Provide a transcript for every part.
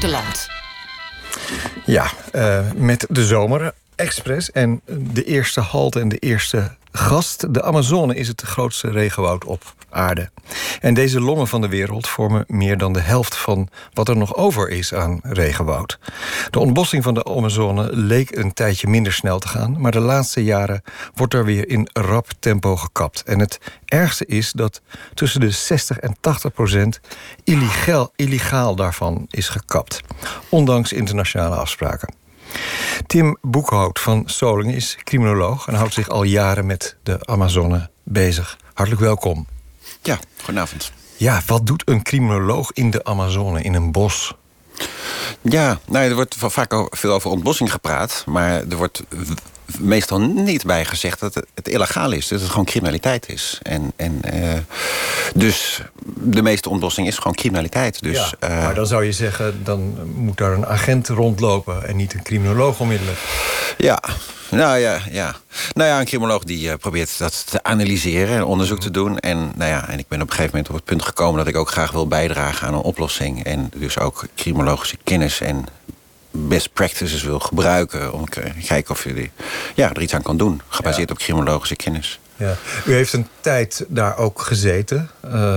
buitenland. Ja, met de Zomer Express en de eerste halte en de eerste gast. De Amazone is het grootste regenwoud op aarde. En deze longen van de wereld vormen meer dan de helft van wat er nog over is aan regenwoud. De ontbossing van de Amazone leek een tijdje minder snel te gaan, maar de laatste jaren wordt er weer in rap tempo gekapt. En het ergste is dat tussen de 60 en 80% illegaal daarvan is gekapt. Ondanks internationale afspraken. Tim Boekhout van Solingen is criminoloog en houdt zich al jaren met de Amazone bezig. Hartelijk welkom. Ja, goedenavond. Ja, wat doet een criminoloog in de Amazone, in een bos? Ja, nou, er wordt vaak veel over ontbossing gepraat, maar er wordt meestal niet bij gezegd dat het illegaal is. Dat het gewoon criminaliteit is. Dus de meeste ontbossing is gewoon criminaliteit. Dus, ja, maar dan zou je zeggen, dan moet daar een agent rondlopen en niet een criminoloog onmiddellijk. Ja, nou ja. Nou ja, een criminoloog die probeert dat te analyseren en onderzoek te doen. En ik ben op een gegeven moment op het punt gekomen dat ik ook graag wil bijdragen aan een oplossing. En dus ook criminologische kennis en best practices wil gebruiken om te kijken of je er iets aan kan doen, gebaseerd op criminologische kennis. Ja. U heeft een tijd daar ook gezeten,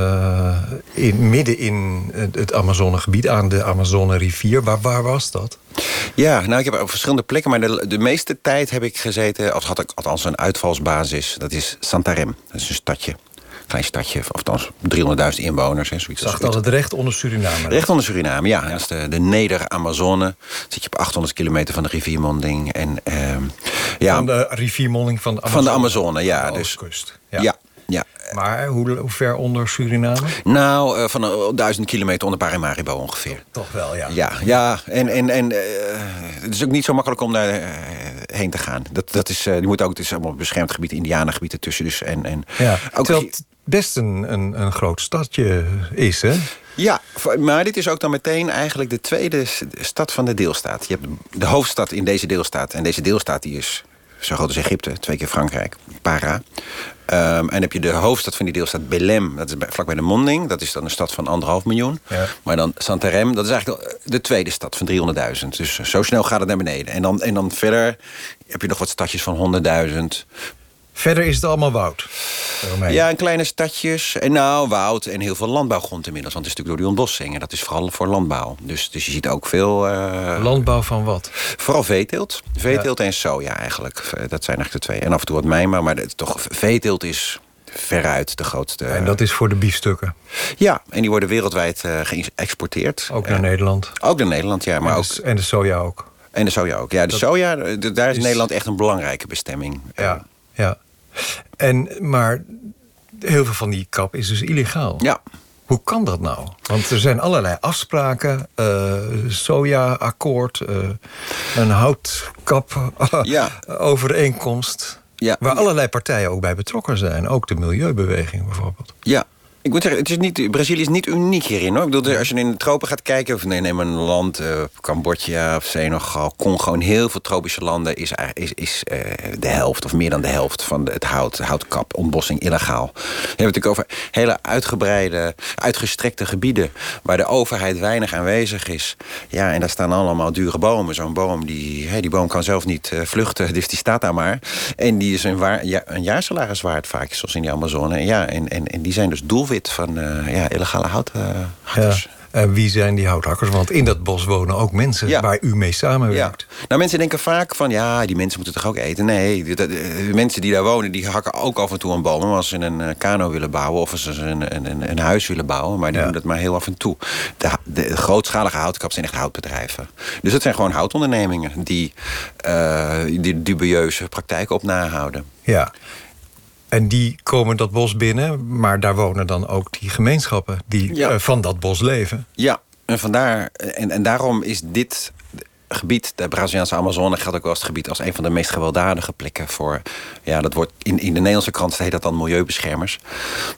midden in het Amazonegebied, aan de Amazone-rivier. Waar was dat? Ja, nou, ik heb op verschillende plekken, maar de meeste tijd heb ik gezeten, of had ik althans een uitvalsbasis, dat is Santarém. Dat is een stadje. Klein stadje, of althans 300.000 inwoners. Zoiets. Zag dat het recht onder Suriname? Recht onder Suriname, ja. Dat is de Neder-Amazone. Dan zit je op 800 kilometer van de riviermonding. Van de riviermonding van de Amazone? Van de Amazone, ja. De oostkust. Ja. Maar hoe ver onder Suriname? Nou, van 1000 kilometer onder Paramaribo ongeveer. Toch wel, ja. Ja. En het is ook niet zo makkelijk om daar heen te gaan. Dat is, je moet ook, het is allemaal beschermd gebied, indianengebied ertussen. Dus, terwijl het best een groot stadje is, hè? Ja, maar dit is ook dan meteen eigenlijk de tweede stad van de deelstaat. Je hebt de hoofdstad in deze deelstaat. En deze deelstaat die is zo groot als Egypte, 2 keer Frankrijk, Para. En dan heb je de hoofdstad van die deelstaat, Belém. Dat is vlakbij de monding. Dat is dan een stad van 1,5 miljoen. Ja. Maar dan Santarém, dat is eigenlijk de tweede stad van 300.000. Dus zo snel gaat het naar beneden. En dan verder heb je nog wat stadjes van 100.000. Verder is het allemaal woud. Ja, en kleine stadjes. En woud en heel veel landbouwgrond inmiddels. Want het is natuurlijk door die ontbossing. En dat is vooral voor landbouw. Dus je ziet ook veel... Landbouw van wat? Vooral veeteelt. Veeteelt en soja eigenlijk. Dat zijn eigenlijk de twee. En af en toe wat mijnbouw. Maar toch, veeteelt is veruit de grootste... En dat is voor de biefstukken? Ja, en die worden wereldwijd geëxporteerd. Ook naar Nederland? Ook naar Nederland, ja. Maar en de soja ook? En de soja ook. Ja, de soja, daar is Nederland echt een belangrijke bestemming. Ja. Maar heel veel van die kap is dus illegaal. Ja. Hoe kan dat nou? Want er zijn allerlei afspraken. Soja-akkoord. Een houtkap-overeenkomst. Ja. Waar allerlei partijen ook bij betrokken zijn. Ook de milieubeweging bijvoorbeeld. Ja. Ik moet zeggen, Brazilië is niet uniek hierin, hoor. Ik bedoel, als je in de tropen gaat kijken, of neem een land, Cambodja of Senegal, Congo, in heel veel tropische landen is de helft of meer dan de helft van het houtkap, ontbossing illegaal. Je hebt het natuurlijk over hele uitgebreide, uitgestrekte gebieden waar de overheid weinig aanwezig is. Ja, en daar staan allemaal dure bomen. Zo'n boom, die boom kan zelf niet vluchten, dus die staat daar maar. En die is een jaarsalaris waard vaak, zoals in die Amazone. Ja, en die zijn dus doelwit van illegale houthakkers. Ja. En wie zijn die houthakkers? Want in dat bos wonen ook mensen waar u mee samenwerkt. Ja. Nou, mensen denken vaak van, die mensen moeten toch ook eten? Nee, de mensen die daar wonen, die hakken ook af en toe een boom. Als ze een kano willen bouwen of als ze een huis willen bouwen. Maar die doen dat maar heel af en toe. De grootschalige houtkap zijn echt houtbedrijven. Dus dat zijn gewoon houtondernemingen die dubieuze praktijken op nahouden. Ja. En die komen dat bos binnen, maar daar wonen dan ook die gemeenschappen die van dat bos leven. Ja, en vandaar en daarom is dit gebied, de Braziliaanse Amazone, geldt ook wel als het gebied als een van de meest gewelddadige plekken voor. Ja, dat wordt in de Nederlandse krant heet dat dan milieubeschermers. Maar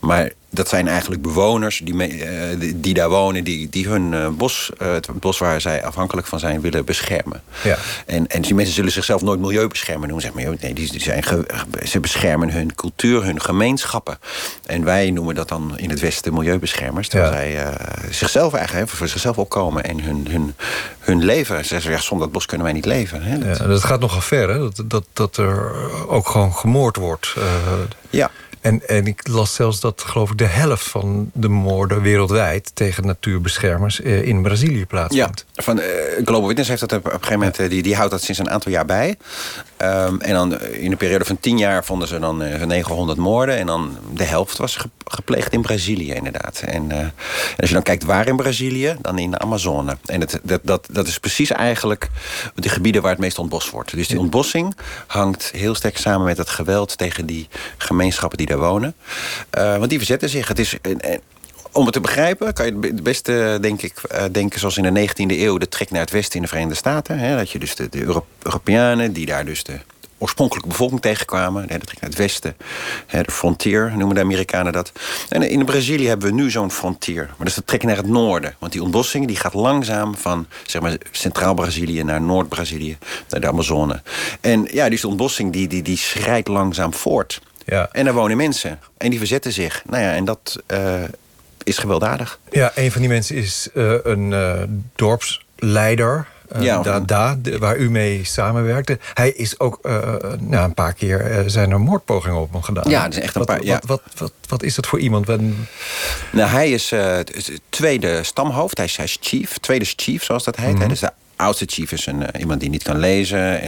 dat zijn eigenlijk bewoners die daar wonen, die hun het bos waar zij afhankelijk van zijn, willen beschermen. Ja. En die mensen zullen zichzelf nooit milieubeschermer noemen. Zeg maar, nee, ze beschermen hun cultuur, hun gemeenschappen. En wij noemen dat dan in het Westen milieubeschermers. Terwijl zij zichzelf eigenlijk voor zichzelf opkomen en hun leven. Ze zeggen, zonder dat bos kunnen wij niet leven. Hè? Dat gaat nogal ver, hè? Dat er ook gewoon gemoord wordt. Ja. En ik las zelfs dat, geloof ik, de helft van de moorden wereldwijd tegen natuurbeschermers in Brazilië plaatsvindt. Ja, van Global Witness heeft dat op een gegeven moment, die houdt dat sinds een aantal jaar bij. En dan in een periode van 10 jaar vonden ze dan 900 moorden. En dan de helft was gepleegd in Brazilië, inderdaad. En als je dan kijkt waar in Brazilië, dan in de Amazone. En dat is precies eigenlijk de gebieden waar het meest ontbost wordt. Dus die ontbossing hangt heel sterk samen met het geweld tegen die gemeenschappen die daar wonen. Want die verzetten zich. Het is... Om het te begrijpen kan je het beste, denk ik, denken zoals in de 19e eeuw de trek naar het westen in de Verenigde Staten. Hè, dat je dus de Europeanen die daar dus de oorspronkelijke bevolking tegenkwamen. De trek naar het westen. De frontier noemen de Amerikanen dat. En in Brazilië hebben we nu zo'n frontier. Maar dat is de trek naar het noorden. Want die ontbossing die gaat langzaam van zeg maar, Centraal-Brazilië naar Noord-Brazilië. Naar de Amazone. En ja, dus de ontbossing die schrijdt langzaam voort. Ja. En daar wonen mensen. En die verzetten zich. Nou ja, en dat is gewelddadig. Ja, een van die mensen is een dorpsleider. Waar u mee samenwerkte. Hij is ook een paar keer zijn er moordpogingen op hem gedaan. Ja, dat is echt een paar. Ja. Wat is dat voor iemand? Nou, hij is tweede stamhoofd. Hij is chief. Tweede chief, zoals dat heet. Dus de oudste chief is iemand die niet kan lezen.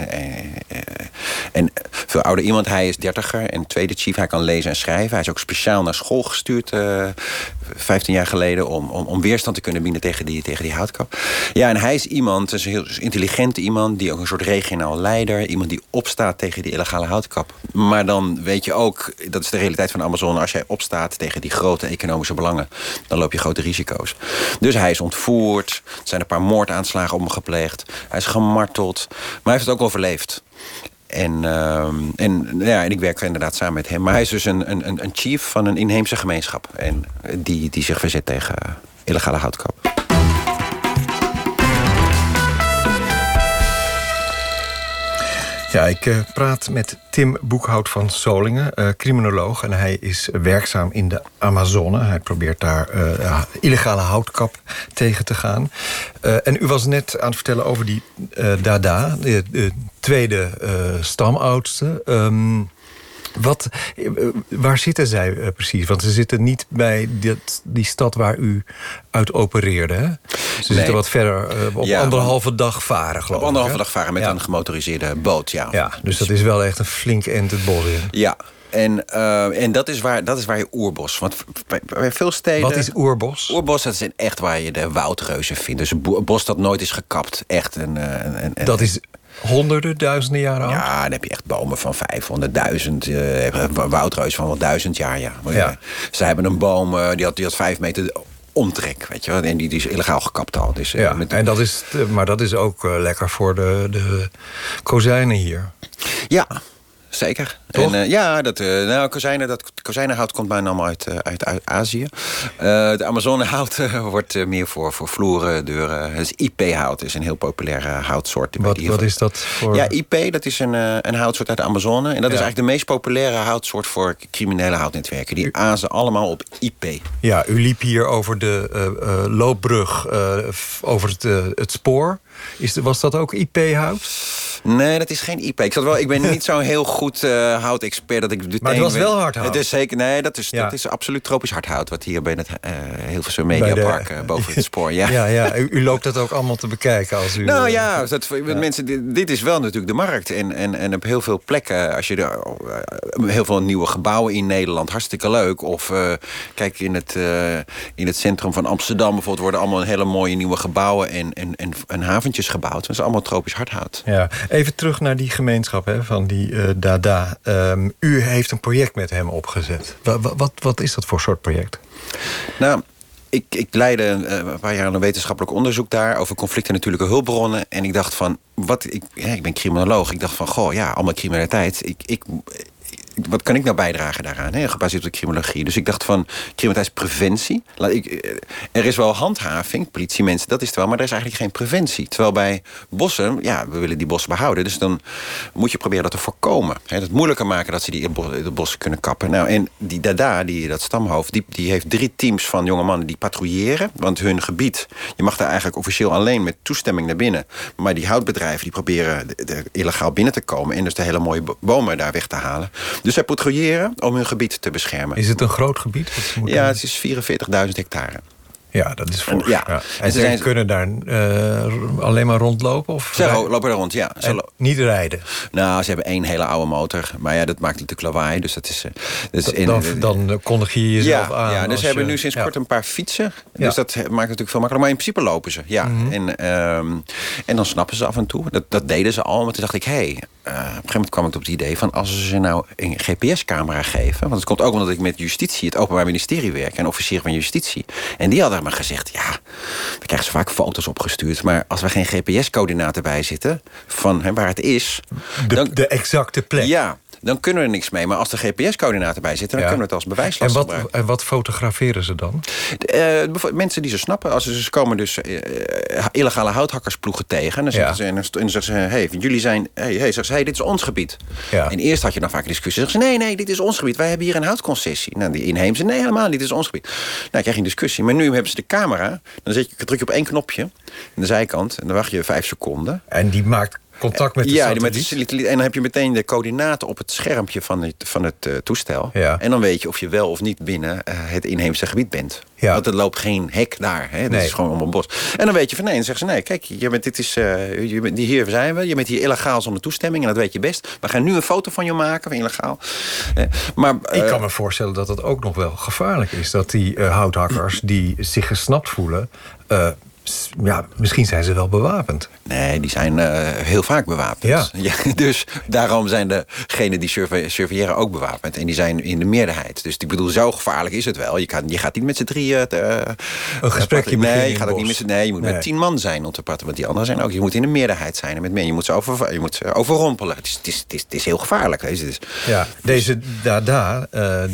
En veel ouder iemand, hij is 30er. En tweede chief, hij kan lezen en schrijven. Hij is ook speciaal naar school gestuurd 15 jaar geleden om weerstand te kunnen bieden tegen die houtkap. Ja, en hij is iemand, een heel intelligente iemand, die ook een soort regionaal leider, iemand die opstaat tegen die illegale houtkap. Maar dan weet je ook, dat is de realiteit van de Amazone, als jij opstaat tegen die grote economische belangen, dan loop je grote risico's. Dus hij is ontvoerd, er zijn een paar moordaanslagen op hem gepleegd, hij is gemarteld, maar hij heeft het ook overleefd. En ik werk inderdaad samen met hem. Maar hij is dus een chief van een inheemse gemeenschap. En die zich verzet tegen illegale houtkap. Ja, ik praat met Tim Boekhout van Solingen, criminoloog. En hij is werkzaam in de Amazone. Hij probeert daar illegale houtkap tegen te gaan. En u was net aan het vertellen over die Dada, de tweede stamoudste. Waar zitten zij precies? Want ze zitten niet bij die stad waar u uit opereerde, hè? Ze zitten wat verder, op anderhalve dag varen, geloof ik. Op anderhalve dag varen met een gemotoriseerde boot, ja. Ja, dus dat is wel echt een flink end het bos in. Ja. En dat is waar je oerbos. Want bij veel steden. Wat is oerbos? Oerbos, dat is echt waar je de woudreuzen vindt. Dus een bos dat nooit is gekapt. Echt dat is honderden, duizenden jaren oud? Ja, dan heb je echt bomen van 500.000. Woudreuzen van wel 1000 jaar, ja. Ze hebben een boom, die had 5 meter omtrek, weet je wel. En die is illegaal gekapt al. Dus, maar dat is ook lekker voor de kozijnen hier. Ja. Zeker. En, kozijnenhout komt bijna allemaal uit Azië. De Amazonehout wordt meer voor vloeren, deuren. Dus IP-hout is een heel populaire houtsoort. Wat is dat voor? Ja, IP, dat is een houtsoort uit de Amazone. En dat is eigenlijk de meest populaire houtsoort voor criminele houtnetwerken. Die azen allemaal op IP. Ja, u liep hier over de loopbrug, over het spoor. Was dat ook IP-hout? Nee, dat is geen IP. Ik ben niet zo'n heel goed houtexpert dat ik. Maar het was wel hardhout. Het is zeker. Nee, dat is absoluut tropisch hardhout wat hier bij het Hilversum Mediapark boven het spoor. Ja. Ja. U loopt dat ook allemaal te bekijken als u. Nou ja, mensen. Dit is wel natuurlijk de markt en op heel veel plekken. Als je heel veel nieuwe gebouwen in Nederland, hartstikke leuk. Of kijk in het centrum van Amsterdam bijvoorbeeld worden allemaal hele mooie nieuwe gebouwen en haventjes gebouwd. Dat is allemaal tropisch hardhout. Ja. Even terug naar die gemeenschap van die Dada. U heeft een project met hem opgezet. Wat is dat voor soort project? Nou, ik leidde een paar jaar een wetenschappelijk onderzoek daar over conflicten en natuurlijke hulpbronnen. En ik dacht van, ik ben criminoloog. Ik dacht van, allemaal criminaliteit. wat kan ik nou bijdragen daaraan, hè, gebaseerd op de criminologie. Dus ik dacht van, criminaliteitspreventie. Er is wel handhaving, politiemensen, dat is het wel, maar er is eigenlijk geen preventie. Terwijl bij bossen, we willen die bossen behouden, dus dan moet je proberen dat te voorkomen. Hè, het moeilijker maken dat ze de bossen kunnen kappen. Nou, en die Dada, dat stamhoofd, die heeft 3 teams van jonge mannen die patrouilleren, want hun gebied, je mag daar eigenlijk officieel alleen met toestemming naar binnen, maar die houtbedrijven die proberen illegaal binnen te komen en dus de hele mooie bomen daar weg te halen. Dus zij patrouilleren om hun gebied te beschermen. Is het een groot gebied? Ja, het is 44.000 hectare. Ja, dat is fors. En ze kunnen daar alleen maar rondlopen? Of ze lopen er rond, ja. Niet rijden? Nou, ze hebben 1 hele oude motor. Maar dat maakt natuurlijk lawaai. Dus dat is... dan kondig je jezelf aan. Ja, dus ze hebben nu sinds kort een paar fietsen. Ja. Dus dat maakt natuurlijk veel makkelijker. Maar in principe lopen ze, ja. Mm-hmm. En dan snappen ze af en toe. Dat deden ze al. Maar toen dacht ik, op een gegeven moment kwam ik op het idee van, als ze nou een GPS-camera geven. Want het komt ook omdat ik met justitie, het Openbaar Ministerie werk, en officier van justitie. En die hadden maar gezegd, we krijgen ze vaak foto's opgestuurd, maar als we geen GPS-coördinaten bij zitten van waar het is, de exacte plek. Ja, dan kunnen we er niks mee. Maar als er GPS-coördinaten bij zitten, dan kunnen we het als bewijslast gebruiken. En wat fotograferen ze dan? Mensen die ze snappen. Ze komen dus illegale houthakkersploegen tegen. En dan zeggen ze, jullie zijn... dit is ons gebied. Ja. En eerst had je dan vaak een discussie. Dan zeggen ze, nee, dit is ons gebied. Wij hebben hier een houtconcessie. Nou, die inheemse, nee, helemaal niet, dit is ons gebied. Nou, krijg je een discussie. Maar nu hebben ze de camera. Dan druk je op 1 knopje aan de zijkant. En dan wacht je 5 seconden. En die maakt contact met de satelliet. En dan heb je meteen de coördinaten op het schermpje van het toestel. Ja. En dan weet je of je wel of niet binnen het inheemse gebied bent. Ja. Want er loopt geen hek daar. Hè? Dat is gewoon om een bos. En dan weet je van nee. Dan zeggen ze, nee, kijk, hier zijn we. Je bent hier illegaal zonder toestemming. En dat weet je best. We gaan nu een foto van je maken, van illegaal. Maar ik kan me voorstellen dat het ook nog wel gevaarlijk is. Dat die houthakkers die zich gesnapt voelen, misschien zijn ze wel bewapend. Nee, die zijn heel vaak bewapend. Ja. Dus daarom zijn degenen die surveilleren ook bewapend. En die zijn in de meerderheid. Dus ik bedoel, zo gevaarlijk is het wel. Je gaat niet met z'n 3... een gesprekje beginnen. Nee, je gaat ook niet je moet met 10 man zijn om te praten. Want die anderen zijn ook... Je moet in de meerderheid zijn. En met je moet ze overrompelen. Het is heel gevaarlijk. Deze Dada,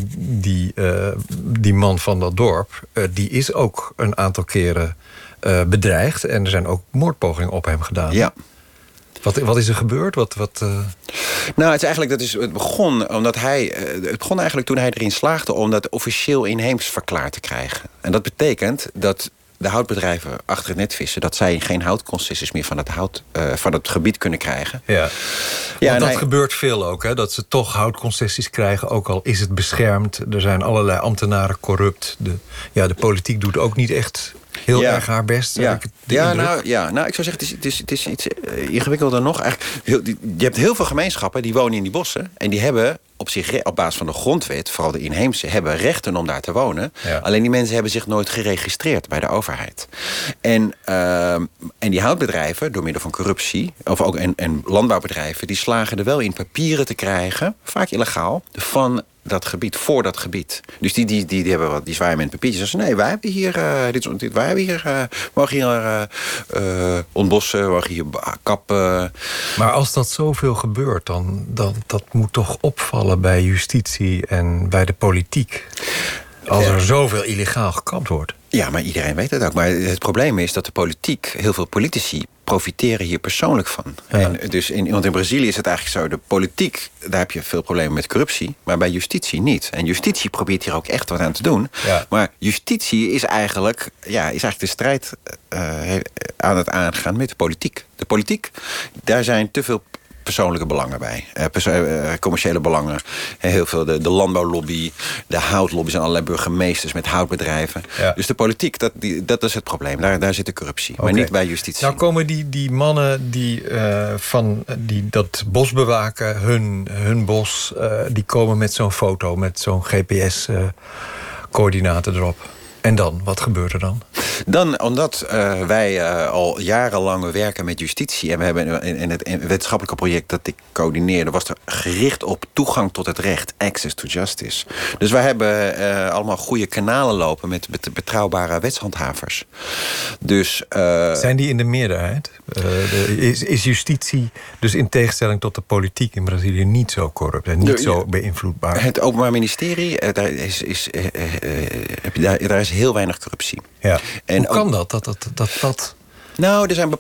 die man van dat dorp, die is ook een aantal keren bedreigd. En er zijn ook moordpogingen op hem gedaan. Ja. Wat is er gebeurd? Nou, het begon omdat het begon eigenlijk toen hij erin slaagde om dat officieel inheems verklaard te krijgen. En dat betekent dat de houtbedrijven achter het net vissen, dat zij geen houtconcessies meer van het gebied kunnen krijgen. Ja. Want dat gebeurt veel ook, hè? Dat ze toch houtconcessies krijgen, ook al is het beschermd. Er zijn allerlei ambtenaren corrupt. De politiek doet ook niet echt heel erg haar best. Ik zou zeggen, het is iets ingewikkelder nog. Je hebt heel veel gemeenschappen die wonen in die bossen. En die hebben op basis van de grondwet, vooral de inheemse, hebben rechten om daar te wonen. Ja. Alleen die mensen hebben zich nooit geregistreerd bij de overheid. En die houtbedrijven, door middel van corruptie, of ook en landbouwbedrijven, die slagen er wel in papieren te krijgen, vaak illegaal, van dat gebied, voor dat gebied. Dus die hebben die zwaaien met papiertjes. Nee, wij hebben hier we mogen hier ontbossen, we mogen hier kappen. Maar als dat zoveel gebeurt, dan dat moet toch opvallen bij justitie en bij de politiek. Als er zoveel illegaal gekapt wordt. Ja, maar iedereen weet het ook. Maar het probleem is dat de politiek, heel veel politici, profiteren hier persoonlijk van. Ja. Want in Brazilië is het eigenlijk zo, de politiek, daar heb je veel problemen met corruptie, maar bij justitie niet. En justitie probeert hier ook echt wat aan te doen. Ja. Maar justitie is eigenlijk de strijd aan het aangaan met de politiek. De politiek, daar zijn te veel persoonlijke belangen bij. Commerciële belangen. Heel veel de landbouwlobby, de houtlobby, zijn allerlei burgemeesters met houtbedrijven. Ja. Dus de politiek, dat is het probleem. Daar zit de corruptie. Okay. Maar niet bij justitie. Nou komen die mannen die dat bos bewaken, hun bos, die komen met zo'n foto, met zo'n GPS-coördinaten erop. En dan? Wat gebeurt er dan? Dan omdat wij al jarenlang werken met justitie... en we hebben in het wetenschappelijke project dat ik coördineerde... was er gericht op toegang tot het recht, access to justice. Dus wij hebben allemaal goede kanalen lopen met betrouwbare wetshandhavers. Dus, zijn die in de meerderheid? Is justitie dus in tegenstelling tot de politiek in Brazilië niet zo corrupt en niet zo beïnvloedbaar? Het Openbaar Ministerie, daar is heel weinig corruptie. Ja. En hoe kan dat? Nou, er zijn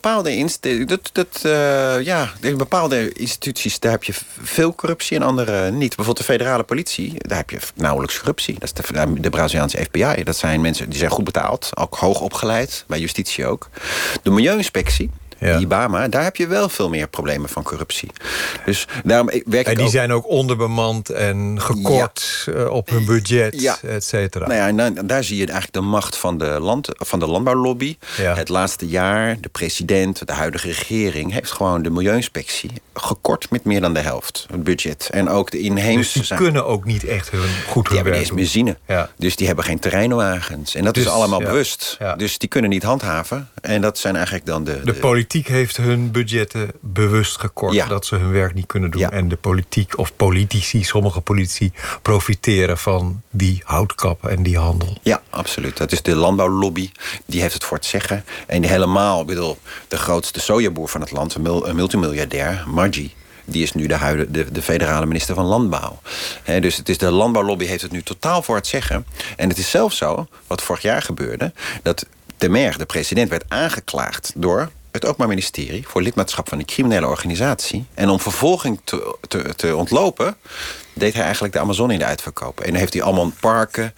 bepaalde instituties, daar heb je veel corruptie en andere niet. Bijvoorbeeld de federale politie, daar heb je nauwelijks corruptie. Dat is de Braziliaanse FBI. Dat zijn mensen die zijn goed betaald, ook hoog opgeleid, bij justitie ook. De Milieuinspectie, de IBAMA, daar heb je wel veel meer problemen van corruptie. Dus daarom werk ik die zijn ook onderbemand en gekort op hun budget, et cetera. Nou ja, en daar zie je eigenlijk de macht van de landbouwlobby. Ja. Het laatste jaar, de president, de huidige regering... heeft gewoon de Milieuinspectie gekort met meer dan de helft. Het budget. En ook de inheemse... Dus die kunnen ook niet echt hun werk doen. Die hebben niet eens benzine. Ja. Dus die hebben geen terreinwagens. En dat is allemaal bewust. Ja. Dus die kunnen niet handhaven. En dat zijn eigenlijk dan de politiek heeft hun budgetten bewust gekort. Dat ze hun werk niet kunnen doen. Ja. En de politiek of politici, sommige politici... profiteren van die houtkap en die handel. Ja, absoluut. Dat is de landbouwlobby. Die heeft het voor het zeggen. En helemaal, de grootste sojaboer van het land... een multimiljardair, Maggi... die is nu de federale minister van Landbouw. Dus het is de landbouwlobby heeft het nu totaal voor het zeggen. En het is zelfs zo, wat vorig jaar gebeurde... dat Temer, de president, werd aangeklaagd door het Openbaar Ministerie... voor lidmaatschap van een criminele organisatie. En om vervolging te ontlopen... deed hij eigenlijk de Amazone in de uitverkoop. En dan heeft hij allemaal parken...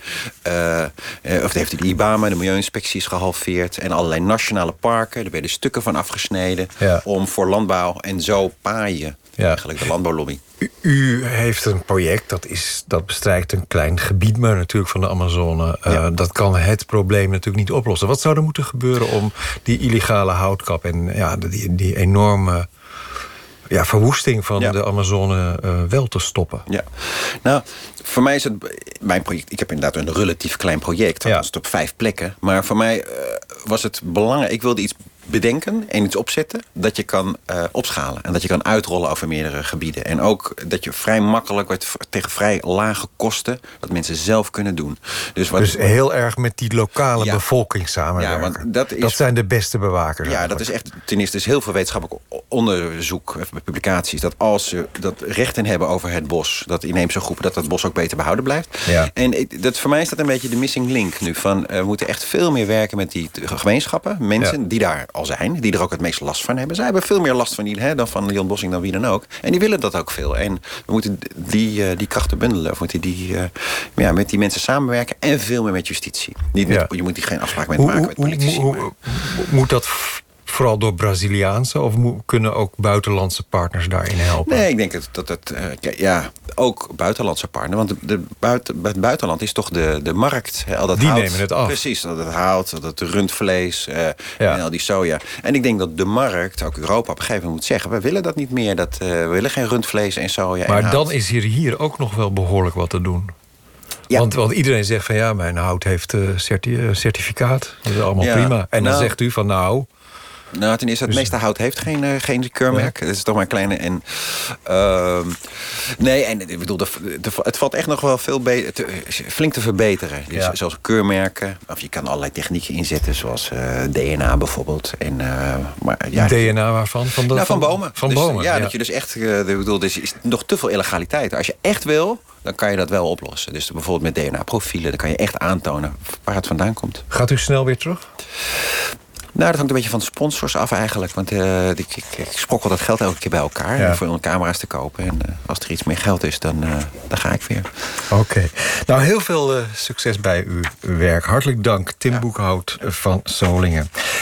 of heeft hij de IBAMA, de Milieuinspecties gehalveerd... en allerlei nationale parken. Daar werden stukken van afgesneden... om voor landbouw en zo paaien... eigenlijk de landbouwlobby. U heeft een project, dat bestrijkt een klein gebied... maar natuurlijk van de Amazone. Dat kan het probleem natuurlijk niet oplossen. Wat zou er moeten gebeuren om die illegale houtkap... en die enorme verwoesting van de Amazone wel te stoppen? Ja, nou, voor mij is het mijn project... Ik heb inderdaad een relatief klein project. Dat is op 5 plekken. Maar voor mij was het belangrijk... Ik wilde iets bedenken en iets opzetten dat je kan opschalen. En dat je kan uitrollen over meerdere gebieden. En ook dat je vrij makkelijk tegen vrij lage kosten... dat mensen zelf kunnen doen. Dus heel erg met die lokale bevolking samenwerken. Ja, want dat zijn de beste bewakers. Ja, dat is echt... Ten eerste is heel veel wetenschappelijk onderzoek, publicaties... dat als ze dat rechten hebben over het bos... dat inheemse groepen, dat bos ook beter behouden blijft. Ja. En voor mij is dat een beetje de missing link nu. We moeten echt veel meer werken met die gemeenschappen. Mensen die daar al zijn, die er ook het meest last van hebben. Zij hebben veel meer last van dan van Leon Bossing dan wie dan ook. En die willen dat ook veel. En we moeten die krachten bundelen. Of moeten met die mensen samenwerken. En veel meer met justitie. Je moet die geen afspraak met maken met politici. Moet dat vooral door Braziliaanse... of kunnen ook buitenlandse partners daarin helpen? Nee, ik denk dat het... ook buitenlandse partners. Want het buitenland is toch de markt. Al dat die hout, nemen het af. Precies, dat het hout, dat rundvlees en al die soja. En ik denk dat de markt, ook Europa, op een gegeven moment moet zeggen... we willen dat niet meer, we willen geen rundvlees en soja. Maar en dan is hier ook nog wel behoorlijk wat te doen. Ja. Want iedereen zegt van mijn hout heeft certificaat. Dat is allemaal prima. En dan zegt u van Nou, ten eerste, het meeste hout heeft geen keurmerk. Dat is toch maar een kleine. En, ik bedoel, het valt echt nog wel veel flink te verbeteren. Dus zoals keurmerken. Of je kan allerlei technieken inzetten, zoals DNA bijvoorbeeld. En, DNA waarvan? Van bomen. Van bomen. Dat je dus echt... er is nog te veel illegaliteit. Als je echt wil, dan kan je dat wel oplossen. Dus bijvoorbeeld met DNA-profielen, dan kan je echt aantonen waar het vandaan komt. Gaat u snel weer terug? Nou, dat hangt een beetje van de sponsors af eigenlijk. Want ik sprokkel dat geld elke keer bij elkaar... voor om camera's te kopen. En als er iets meer geld is, dan ga ik weer. Oké. Nou, heel veel succes bij uw werk. Hartelijk dank, Tim Boekhout van Solingen.